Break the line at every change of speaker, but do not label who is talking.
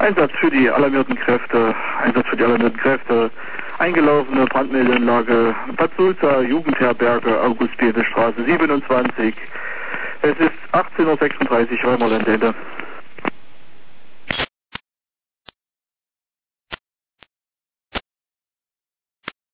Einsatz für die alarmierten Kräfte, eingelaufene Brandmeldeanlage Bad Sulza, Jugendherberge, August-Bethel-Straße 27. Es ist 18:36 Uhr, Räumerlandende.